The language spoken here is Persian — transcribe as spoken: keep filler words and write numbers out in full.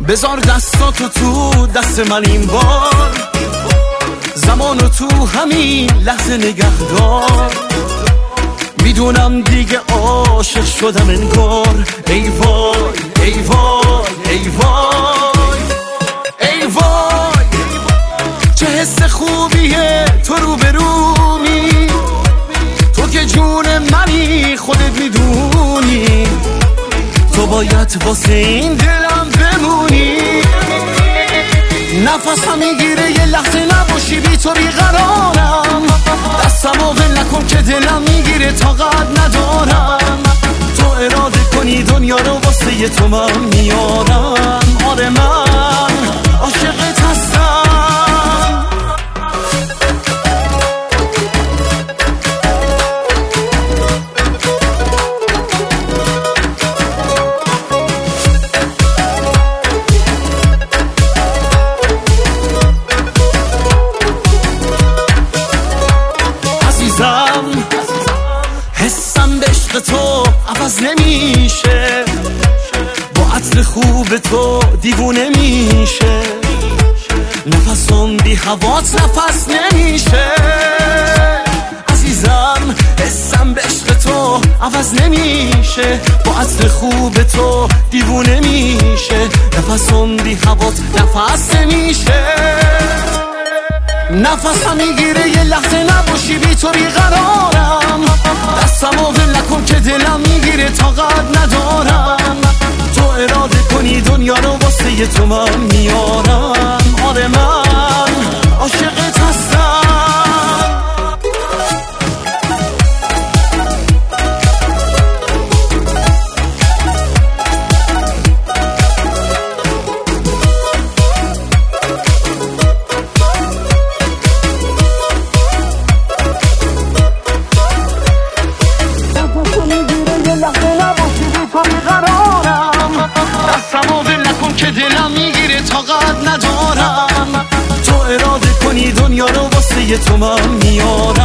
بذار دستاتو تو دست من این بار، زمانو تو همین لحظه نگهدار. میدونم دیگه عاشق شدم انگار. ای وای ای وای ای وای ای وای، چه حس خوبیه تو رو برومی، تو که جون منی خودت میدونی، تو باید واسه این دلم بمونی. نفسم میگیره یه لحظه نباشی بی تو بیقرارم، دستم و ول نکن که دلم میگیره طاقت ندارم. تو اراده کنی دنیا رو واسه تو من میارم. آره من عاشقت هستم. حسم به عشق تو عوض نمیشه، با عطر خوب تو دیوونه میشه، نفسم بی هوات نفس نمیشه. عزیزم حسم به عشق تو عوض نمیشه، با عطر خوب تو دیوونه میشه، نفسم بی هوات نفس نمیشه. نفسم میگیره یه لحظه نباشی بی تو بیقرارم، دستم و ول نکن که دلم میگیره طاقت ندارم. تو اراده کنی دنیا رو واسه تو من میارم. آره من عاشقت هستم. دستم و ول نکن که دلم میگیره طاقت ندارم. تو اراده کنی دنیا رو واسه تو من میارم.